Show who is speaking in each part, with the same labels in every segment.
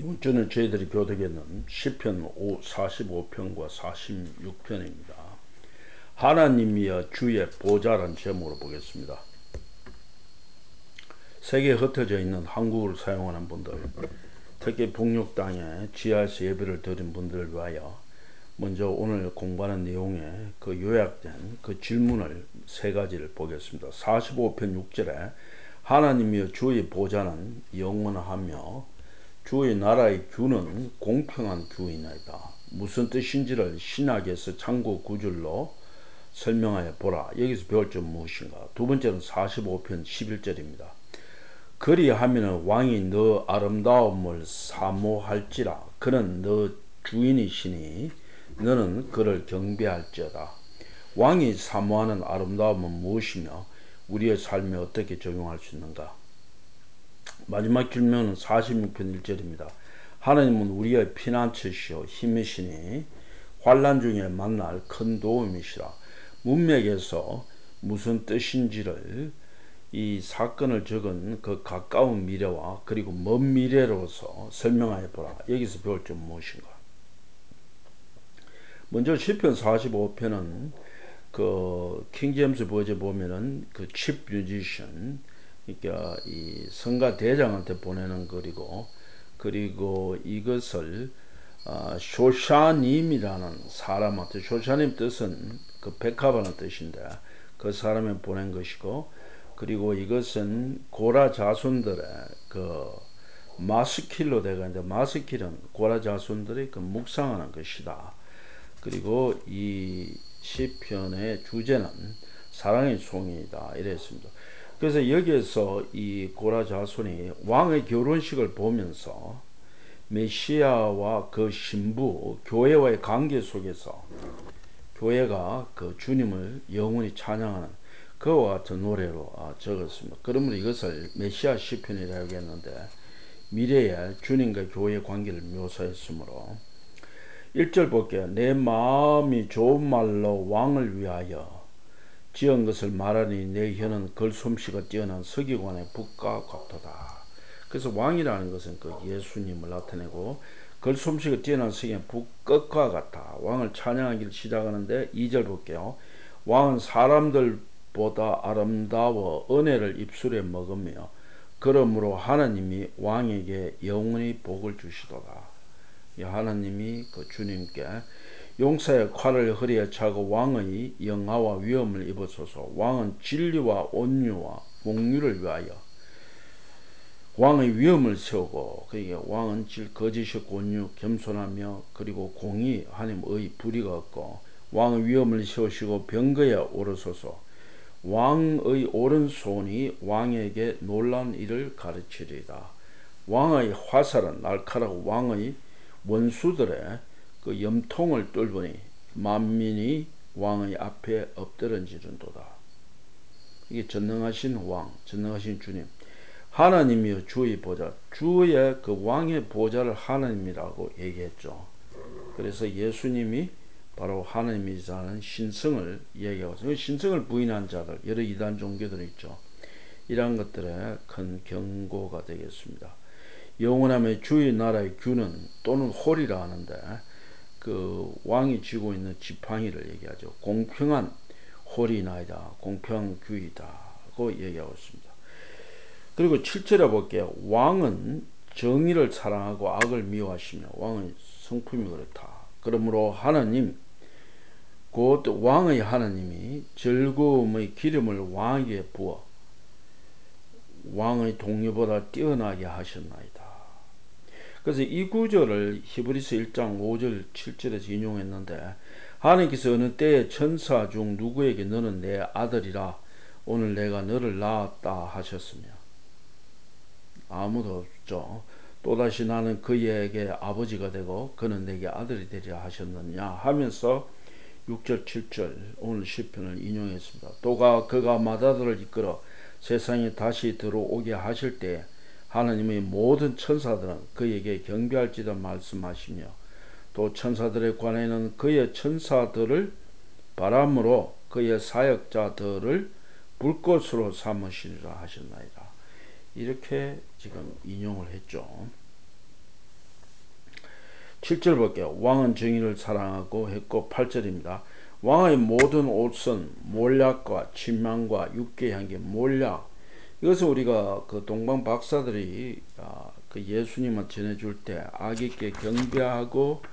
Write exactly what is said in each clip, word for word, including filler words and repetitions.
Speaker 1: 이번 주는 저희들이 교독했는 시편 사십오 편과 사십육 편입니다. 하나님이여 주의 보좌란 제목으로 보겠습니다. 세계에 흩어져 있는 한국어를 사용하는 분들, 특히 북녘 땅에 지하에서 예배를 드린 분들을 위하여 먼저 오늘 공부하는 내용에 그 요약된 그 질문을 세 가지를 보겠습니다. 사십오 편 육 절에 하나님이여 주의 보좌는 영원하며 주의 나라의 규는 공평한 규이나이다. 무슨 뜻인지를 신학에서 참고 구절로 설명하여 보라. 여기서 배울 점 무엇인가? 두 번째는 사십오 편 십일 절입니다. 그리하면 왕이 너 아름다움을 사모할지라. 그는 너 주인이시니 너는 그를 경배할지어다. 왕이 사모하는 아름다움은 무엇이며 우리의 삶에 어떻게 적용할 수 있는가? 마지막 질문은 사십육 편 일 절입니다. 하나님은 우리의 피난처시요 힘이시니 환난 중에 만날 큰 도움이시라. 문맥에서 무슨 뜻인지를 이 사건을 적은 그 가까운 미래와 그리고 먼 미래로서 설명하여 보라. 여기서 배울 점 무엇인가? 먼저 시편 사십오 편은 그 킹제임스 버전 보면은 그 칩 뮤지션, 그러니까 이 성가 대장한테 보내는 글이고, 그리고 이것을 어, 쇼샤님이라는 사람한테, 쇼샤님 뜻은 그 백합하는 뜻인데 그 사람에 보낸 것이고, 그리고 이것은 고라 자손들의 그 마스킬로 되가 있는데, 마스킬은 고라 자손들이 그 묵상하는 것이다. 그리고 이 시편의 주제는 사랑의 송이다 이랬습니다. 그래서 여기에서 이 고라 자손이 왕의 결혼식을 보면서 메시아와 그 신부 교회와의 관계 속에서 교회가 그 주님을 영원히 찬양하는 그와 같은 노래로 적었습니다. 그러므로 이것을 메시아 시편이라고 했는데 미래의 주님과 교회의 관계를 묘사했으므로 일 절 볼게요. 내 마음이 좋은 말로 왕을 위하여 지은 것을 말하니 내 혀는 글솜씨가 뛰어난 서기관의 붓과 같도다. 그래서 왕이라는 것은 그 예수님을 나타내고 글솜씨가 뛰어난 서기관의 붓끝과 같다. 왕을 찬양하기를 시작하는데 이 절 볼게요. 왕은 사람들보다 아름다워 은혜를 입술에 먹으며 그러므로 하나님이 왕에게 영원히 복을 주시도다. 하나님이 그 주님께 용사의 칼을 허리에 차고 왕의 영화와 위엄을 입으소서. 왕은 진리와 온유와 공유를 위하여 왕의 위엄을 세우고, 그러니까 왕은 질 거짓이 온유 겸손하며 그리고 공의 하나님의 불의가 없고 왕의 위엄을 세우시고 병거에 오르소서. 왕의 오른손이 왕에게 놀란 일을 가르치리이다. 왕의 화살은 날카로워 왕의 원수들의 그 염통을 뚫으니 만민이 왕의 앞에 엎드러지는도다. 이게 전능하신 왕, 전능하신 주님, 하나님이여 주의 보좌, 주의 그 왕의 보좌를 하나님이라고 얘기했죠. 그래서 예수님이 바로 하나님이라는 신성을 얘기하고, 신성을 부인한 자들, 여러 이단 종교들이 있죠. 이러한 것들의 큰 경고가 되겠습니다. 영원함의 주의 나라의 규는 또는 홀이라 하는데 그 왕이 쥐고 있는 지팡이를 얘기하죠. 공평한 홀이나이다. 공평한 규이다고 얘기하고 있습니다. 그리고 칠 절에 볼게요. 왕은 정의를 사랑하고 악을 미워하시며 왕의 성품이 그렇다. 그러므로 하나님 곧 왕의 하나님이 즐거움의 기름을 왕에게 부어 왕의 동료보다 뛰어나게 하셨나이다. 그래서 이 구절을 히브리서 일 장 오 절 칠 절에서 인용했는데, 하나님께서 어느 때에 천사 중 누구에게 너는 내 아들이라 오늘 내가 너를 낳았다 하셨으며, 아무도 없죠. 또다시 나는 그에게 아버지가 되고 그는 내게 아들이 되리라 하셨느냐 하면서 육 절 칠 절 오늘 시편을 인용했습니다. 또가 그가 맏아들을 이끌어 세상에 다시 들어오게 하실 때 하나님의 모든 천사들은 그에게 경배할지다 말씀하시며, 또 천사들에 관해는 그의 천사들을 바람으로 그의 사역자들을 불꽃으로 삼으시리라 하셨나이다. 이렇게 지금 인용을 했죠. 칠 절 볼게요. 왕은 정의를 사랑하고 했고, 팔 절입니다. 왕의 모든 옷은 몰약과 침향과 육개의 향기. 몰약, 이것은 우리가 그 동방 박사들이 아, 그 예수님을 전해줄 때 아기께 경배하고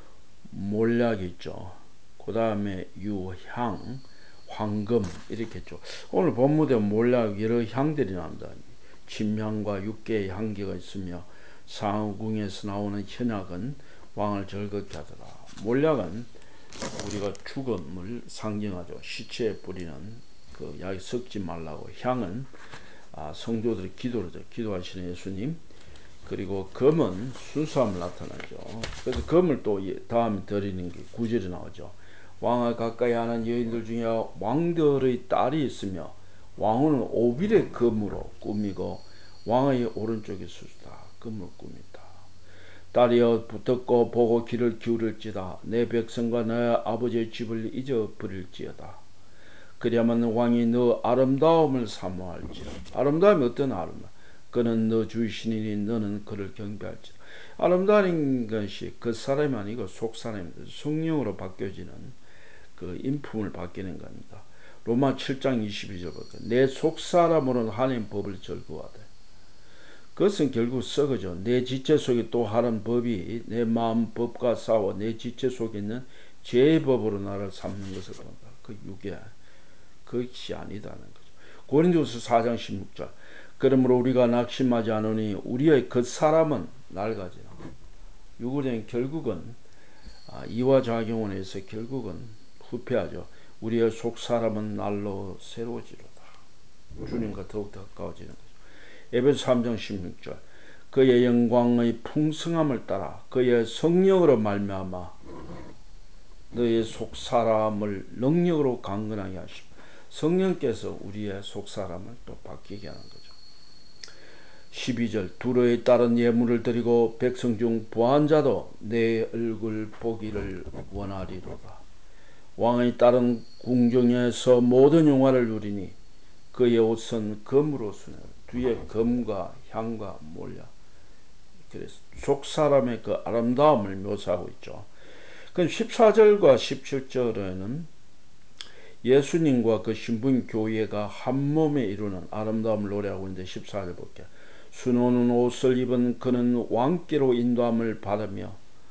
Speaker 1: 몰약이 있죠. 그 다음에 유향, 황금 이렇게 했죠. 오늘 본문에 몰약 여러 향들이 나옵니다. 침향과 육개의 향기가 있으며 상궁에서 나오는 현약은 왕을 즐겁게 하더라. 몰약은 우리가 죽음을 상징하죠. 시체에 뿌리는 그 약이 썩지 말라고. 향은 아, 성도들의 기도로죠. 기도하시는 예수님. 그리고 검은 순수함을 나타나죠. 그래서 검을 또 다음에 드리는 게 구 절에 나오죠. 왕을 가까이 하는 여인들 중에 왕들의 딸이 있으며 왕후는 오빌의 검으로 꾸미고 왕의 오른쪽에 서다 검을 꾸민다. 딸이여 붙었고 보고 귀를 기울일지다. 내 백성과 내 아버지의 집을 잊어버릴지어다. 그리하면 왕이 너 아름다움을 사모할지라. 아름다움이 어떤 아름다움? 그는 너 주이시니 너는 그를 경배할지라. 아름다운 것이 그 사람이 아니고 속 사람입니다. 성령으로 바뀌어지는 그 인품을 바뀌는 겁니다. 로마 칠 장 이십이 절 볼게요. 내 속 사람으로는 하나님 법을 즐거워하되 그것은 결국 썩어져. 내 지체 속에 또 하는 법이 내 마음 법과 싸워 내 지체 속에 있는 죄의 법으로 나를 삼는 것을 본다. 그 육에 그것이 아니다는 거죠. 고린도서 사 장 십육 절. 그러므로 우리가 낙심하지 않으니 우리의 겉사람은 낡아지나. 육으로는 결국은 아, 이와 작용을 해서 결국은 후패하죠. 우리의 속사람은 날로 새로워지로다. 주님과 더욱더 가까워지는 거죠. 에베소 삼 장 십육 절. 그의 영광의 풍성함을 따라 그의 성령으로 말미암아 너의 속사람을 능력으로 강건하게 하시고 성령께서 우리의 속사람을 또 바뀌게 하는 거죠. 십이 절. 두로에 따른 예물을 드리고 백성 중 부한 자도 내 얼굴 보기를 원하리로다. 왕의 딸은 궁정에서 모든 영화를 누리니 그의 옷은 금으로 수내. 뒤에 금과 향과 몰약. 그래서 속 사람의 그 아름다움을 묘사하고 있죠. 그럼 십사 절과 십칠 절에는 예수님과 그 신분 교회가 한 몸에 이루는 아름다움을 노래하고 있는데 십사 절 볼게요. 수놓는 옷을 입은 그는 왕께로 인도함을 받으며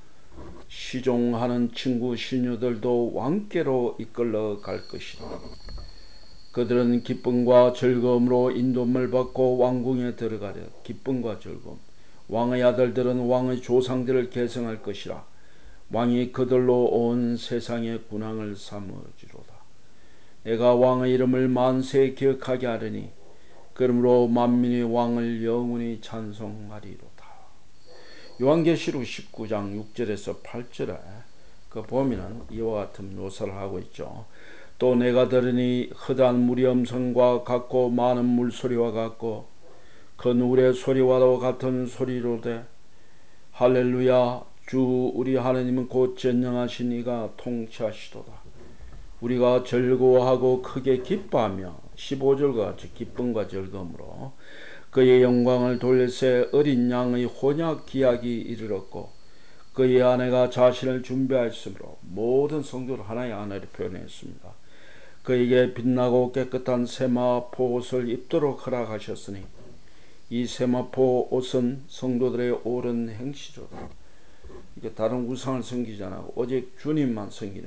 Speaker 1: 시종하는 친구 시녀들도 왕께로 이끌러 갈 것이라. 그들은 기쁨과 즐거움으로 인도함을 받고 왕궁에 들어가려. 기쁨과 즐거움. 왕의 아들들은 왕의 조상들을 계승할 것이라. 왕이 그들로 온 세상의 군왕을 삼으리로다. 내가 왕의 이름을 만세 기억하게 하려니 그러므로 만민이 왕을 영원히 찬송하리로다. 요한계시록 십구 장 육 절에서 팔 절에 그 보면은 이와 같은 묘사를 하고 있죠. 또 내가 들으니 허다한 물의 음성과 같고 많은 물소리와 같고 그 누구의 소리와도 같은 소리로되 할렐루야 주 우리 하나님은 곧 전능하신 이가 통치하시도다. 우리가 즐거워하고 크게 기뻐하며 십오 절과 같이 기쁨과 즐거움으로 그의 영광을 돌릴새 어린 양의 혼약 기약이 이르렀고 그의 아내가 자신을 준비하였으므로 모든 성도를 하나의 아내로 표현했습니다. 그에게 빛나고 깨끗한 세마포 옷을 입도록 허락하셨으니 이 세마포 옷은 성도들의 옳은 행실로다. 이게 다른 우상을 섬기지 않고 오직 주님만 섬기는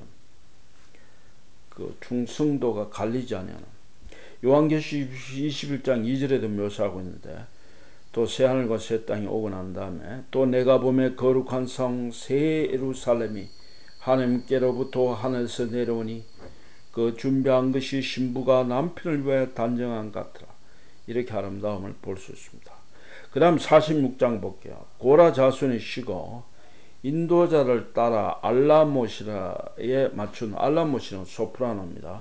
Speaker 1: 그 충성도가 갈리지 않는 요한계시록 이십일 장 이 절에도 묘사하고 있는데 또 새하늘과 새 땅이 오고 난 다음에 또 내가 보매 거룩한 성 새 예루살렘이 하나님께로부터 하늘에서 내려오니 그 준비한 것이 신부가 남편을 위해 단정한 같더라. 이렇게 아름다움을 볼 수 있습니다. 그 다음 사십육 장 볼게요. 고라 자손이 쉬고 인도자를 따라 알라모시라에 맞춘 알라모시는 소프라노입니다.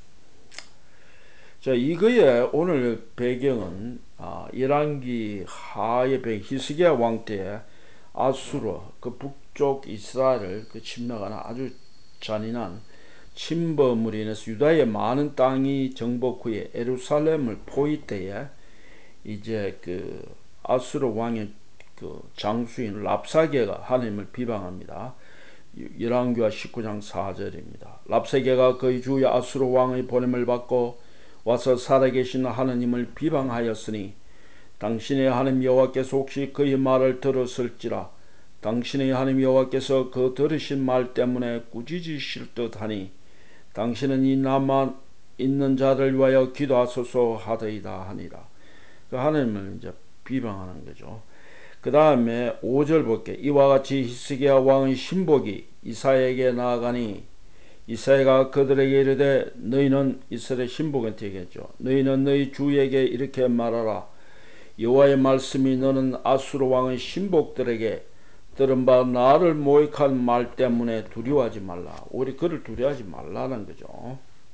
Speaker 1: 자, 이거의 오늘 배경은 아, 열왕기 하의 배경 히스기야 왕 때 아수르 그 북쪽 이스라엘을 그 침략하는 아주 잔인한 침범으로 인해서 유다의 많은 땅이 정복 후에 예루살렘을 포위 때에 이제 그 아수르 왕의 그 장수인 랍사게가 하나님을 비방합니다. 열왕기하 십구 장 사 절입니다. 랍사게가 그의 주 아수르 왕의 보냄을 받고 와서 살아계신 하나님을 비방하였으니 당신의 하나님 여호와께서 혹시 그의 말을 들었을지라. 당신의 하나님 여호와께서 그 들으신 말 때문에 꾸짖으실 듯하니 당신은 이 남아 있는 자를 위하여 기도하소서 하더이다 하니라. 그 하나님을 이제 비방하는 거죠. 그 다음에 오 절 볼게. 이와 같이 히스기야 왕의 신복이 이사야에게 나아가니 이사야가 그들에게 이르되 너희는 이스라엘 신복한테 얘기했죠. 너희는 너희 주에게 이렇게 말하라. 여호와의 말씀이 너는 아수르 왕의 신복들에게 들은 바 나를 모욕한 말 때문에 두려워하지 말라. 오히려 그를 두려워하지 말라는 거죠.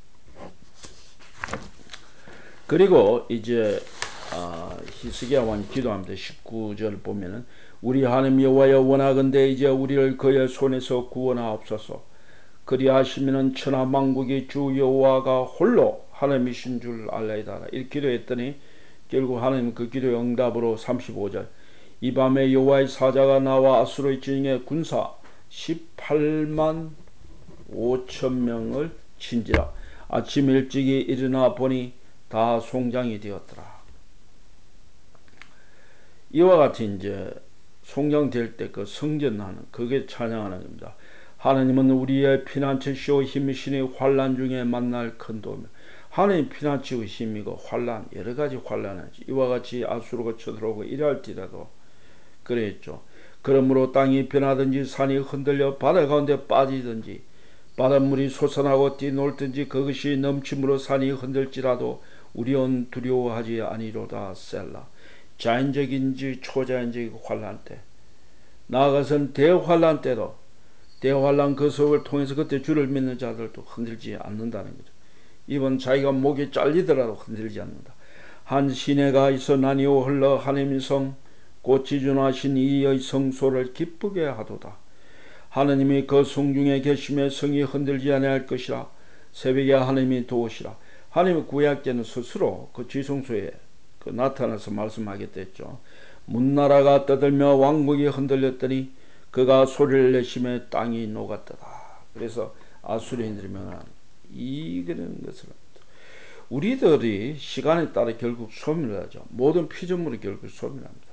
Speaker 1: 그리고 이제 아, 히스기야 왕이 기도합니다. 십구 절 보면은 우리 하나님 여호와여 원하건대 이제 우리를 그의 손에서 구원하옵소서. 그리하시면은 천하 만국의 주 여호와가 홀로 하나님이신 줄 알라이다. 이렇게 기도했더니 결국 하나님 그 기도의 응답으로 삼십오 절 이 밤에 여호와의 사자가 나와 아수르의 진영의 군사 십팔만 오천 명을 친지라. 아침 일찍이 일어나 보니 다 송장이 되었더라. 이와 같이 이제 송장될 때 그 성전하는 그게 찬양하는 겁니다. 하나님은 우리의 피난처시오 힘이시니 환난 중에 만날 큰 도움이. 하나님 피난처의 힘이고 환난 여러 가지 환난을 이와 같이 아수르가 쳐들어오고 이랄지라도 그랬죠. 그러므로 땅이 변하든지 산이 흔들려 바다 가운데 빠지든지 바닷물이 솟아나고 뛰놀든지 그것이 넘침으로 산이 흔들지라도 우리는 두려워하지 아니로다. 셀라. 자연적인지 초자연적인 환란 때 나아가서는 대환란 때도 대환란 그 속을 통해서 그때 주를 믿는 자들도 흔들지 않는다는 거죠. 이번 자기가 목이 잘리더라도 흔들지 않는다. 한 시내가 있어 나니오 흘러 하나님의 성 곧 지존하신 이의 성소를 기쁘게 하도다. 하나님이 그 성중에 계시며 성이 흔들지 아니할 것이라. 새벽에 하나님이 도우시라. 하나님의 구약자는 스스로 그 지성소에 그 나타나서 말씀하겠다 했죠. 문나라가 떠들며 왕국이 흔들렸더니 그가 소리를 내시며 땅이 녹았더라. 그래서 아수리인들이 명한 이 그런 것을 우리들이 시간에 따라 결국 소멸하죠. 모든 피조물이 결국 소멸합니다.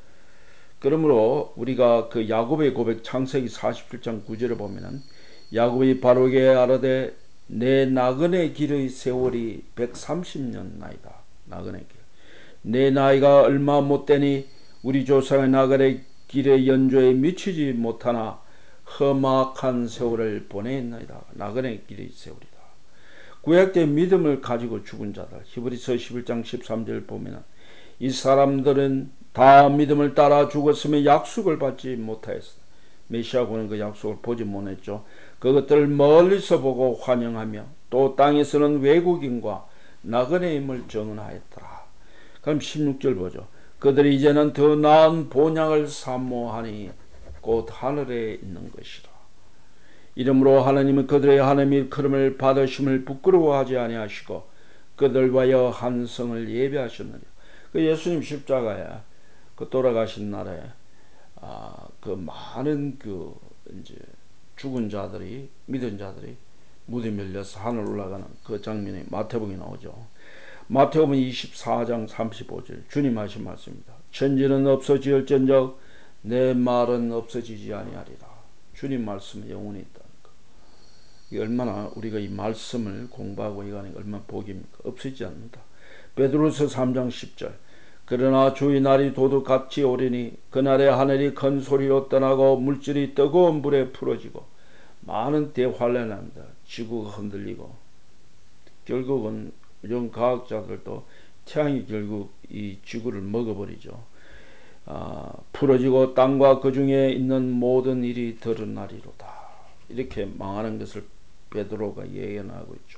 Speaker 1: 그러므로 우리가 그 야곱의 고백 창세기 사십칠 장 구 절에 보면은 야곱이 바로에게 아뢰되 내 나그네 길의 세월이 백삼십 년 나이다. 나그네 길. 내 나이가 얼마 못되니 우리 조상의 나그네 길의 연조에 미치지 못하나 험악한 세월을 보내었나이다. 나그네 길의 세월이다. 구약의 믿음을 가지고 죽은 자들 히브리서 십일 장 십삼 절 보면 이 사람들은 다 믿음을 따라 죽었으며 약속을 받지 못하였으나 메시아고는 그 약속을 보지 못했죠. 그것들을 멀리서 보고 환영하며 또 땅에서는 외국인과 나그네임을 정언하였더라. 그럼 십육 절 보죠. 그들이 이제는 더 나은 본향을 사모하니 곧 하늘에 있는 것이라. 이러므로 하나님은 그들의 하나님의 일컬음을 받으심을 부끄러워하지 아니하시고 그들 위하여 한 성을 예배하셨느니라. 그 예수님 십자가에 그 돌아가신 날에 아, 그 많은 그 이제 죽은 자들이 믿은 자들이 무덤 열려서 하늘 올라가는 그 장면이 마태복음에 나오죠. 마태복음 이십사 장 삼십오 절 주님 하신 말씀입니다. 천지는 없어지을전적 내 말은 없어지지 아니하리라. 주님 말씀은 영원히 있다는 거. 이 얼마나 우리가 이 말씀을 공부하고 이거는 얼마나 복입니까? 없어지지 않는다. 베드로서 삼 장 십 절 그러나 주의 날이 도둑같이 오리니 그날에 하늘이 큰 소리로 떠나고 물질이 뜨거운 불에 풀어지고 많은 대환란합니다. 지구가 흔들리고 결국은 이런 과학자들도 태양이 결국 이 지구를 먹어버리죠. 아, 풀어지고 땅과 그 중에 있는 모든 일이 드러나리로다. 이렇게 망하는 것을 베드로가 예언하고 있죠.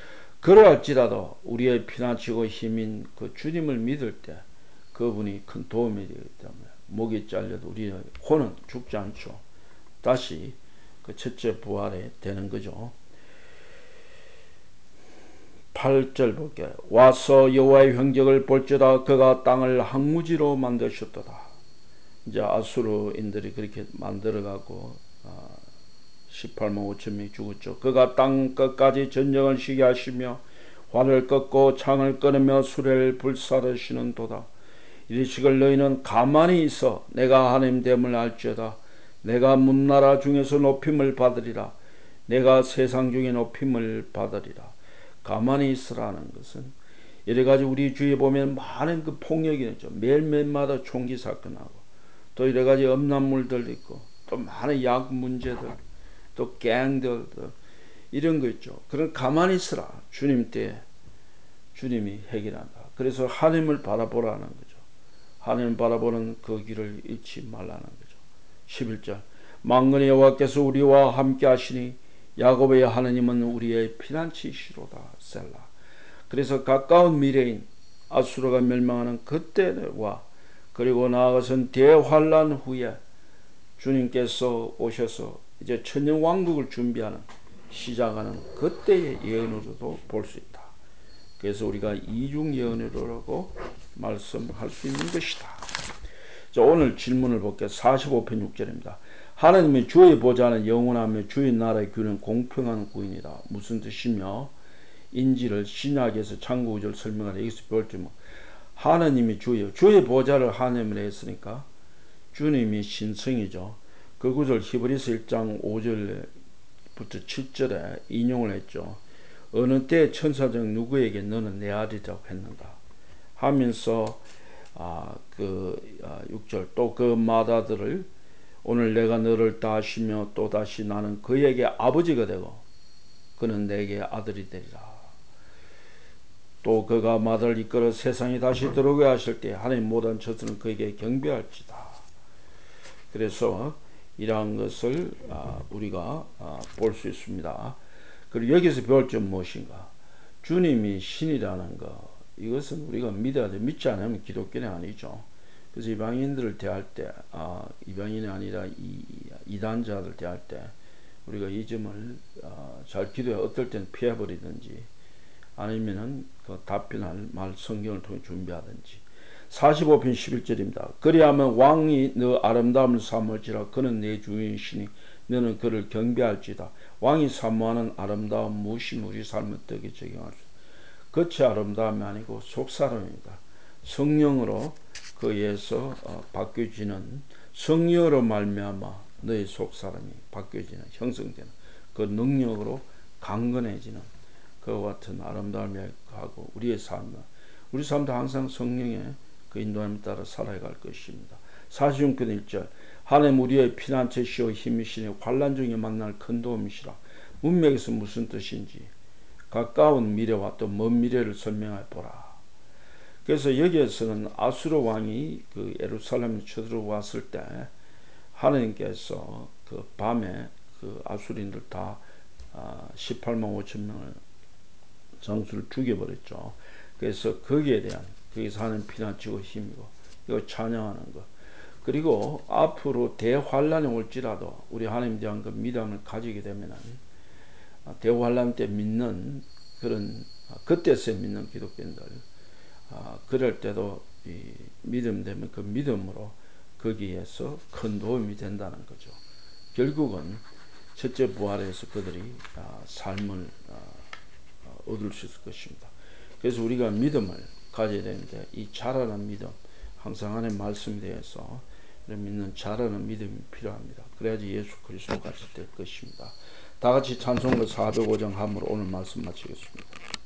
Speaker 1: 그러할지라도 우리의 피난처고 힘인 그 주님을 믿을 때 그분이 큰 도움이 되기 때문에 목이 잘려도 우리의 혼은 죽지 않죠. 다시 그 첫째 부활에 되는 거죠. 팔 절 볼게요. 와서 여호와의 횡적을 볼지어다 그가 땅을 항무지로 만드셨도다. 이제 아수르인들이 그렇게 만들어가고 어, 십팔만 오천 명이 죽었죠. 그가 땅 끝까지 전쟁을 시게 하시며 활을 꺾고 창을 끊으며 수레를 불사르시는 도다. 이르시길 너희는 가만히 있어 내가 하나님 됨을 알지어다. 내가 문나라 중에서 높임을 받으리라. 내가 세상 중에 높임을 받으리라. 가만히 있으라는 것은 이래가지고 우리 주위에 보면 많은 그 폭력이 있죠. 매일매일마다 총기 사건하고 또 이래가지 음란물들 있고 또 많은 약 문제들 또 갱들 이런 거 있죠. 그런 가만히 있으라. 주님 때 주님이 해결한다. 그래서 하나님을 바라보라는 거죠. 하나님을 바라보는 그 길을 잃지 말라는 거죠. 십일 절 만군의 여호와께서 우리와 함께 하시니 야곱의 하나님은 우리의 피난처시로다. 셀라. 그래서 가까운 미래인 아수르가 멸망하는 그때와 그리고 나아가선 대환란 후에 주님께서 오셔서 이제 천년왕국을 준비하는 시작하는 그때의 예언으로도 볼 수 있다. 그래서 우리가 이중 예언이라고 말씀할 수 있는 것이다. 자, 오늘 질문을 볼게요. 사십오 편 육 절입니다. 하나님의 주의 보좌는 영원하며 주의 나라의 규는 공평한 구인이다. 무슨 뜻이며 인지를 신약에서 창고구절 설명하는 여기서 배울지 뭐 하나님이 주예요. 주의 보좌를 하나님을 했으니까 주님이 신성이죠. 그 구절 히브리서 일 장 오 절부터 칠 절에 인용을 했죠. 어느 때 천사적 누구에게 너는 내 아들이라고 했는가 하면서 아, 그 아, 육 절 또 그 마다들을 오늘 내가 너를 다하시며 또다시 나는 그에게 아버지가 되고 그는 내게 아들이 되리라. 또 그가 마다를 이끌어 세상에 다시 들어오게 하실 때 하나님 모든 처소는 그에게 경배할지다. 그래서 이러한 것을 우리가 볼 수 있습니다. 그리고 여기서 배울 점 무엇인가? 주님이 신이라는 것, 이것은 우리가 믿어야 돼. 믿지 않으면 기독교는 아니죠. 그래서 이방인들을 대할 때, 아, 이방인이 아니라 이, 이단자들 대할 때 우리가 이 점을 아, 잘 기도해. 어떨 때는 피해버리든지 아니면은 그 답변할 말 성경을 통해 준비하든지. 사십오 편 십일 절입니다. 그리하면 왕이 너 아름다움을 사모할지라 그는 내 주인이시니 너는 그를 경배할지다. 왕이 사모하는 아름다움 무엇이 우리 삶의 떡에 적용할 수 겉이 아름다움이 아니고 속사람입니다. 성령으로 그에서 어, 바뀌어지는 성령으로 말미암아 너의 속사람이 바뀌어지는 형성되는 그 능력으로 강건해지는 그와 같은 아름다움이 하고 우리의 삶은 우리 삶도 항상 성령의 그 인도함에 따라 살아갈 것입니다. 사십육 편 일 절 하나님 우리의 피난처시오 힘이시니 환난 중에 만날 큰 도움이시라. 문맥에서 무슨 뜻인지 가까운 미래와 또 먼 미래를 설명해 보라. 그래서 여기에서는 아수르 왕이 그 예루살렘에 쳐들어왔을 때 하나님께서 그 밤에 그 아수리인들 다 십팔만 오천 명을 장수를 죽여버렸죠. 그래서 거기에 대한 거기서 하는 피난처고 힘이고 이거 찬양하는 것. 그리고 앞으로 대환란이 올지라도 우리 하나님에 대한 그 믿음을 가지게 되면은 대환란 때 믿는 그런 그때서 믿는 기독교인들 그럴 때도 이 믿음 되면 그 믿음으로 거기에서 큰 도움이 된다는 거죠. 결국은 첫째 부활에서 그들이 삶을 얻을 수 있을 것입니다. 그래서 우리가 믿음을 가져야 되는데 이 자라는 믿음 항상 하나님의 말씀에 대해서 믿는 자라는 믿음이 필요합니다. 그래야지 예수 그리스도 같이 될 것입니다. 다 같이 찬송가 사백오 장 함으로 오늘 말씀 마치겠습니다.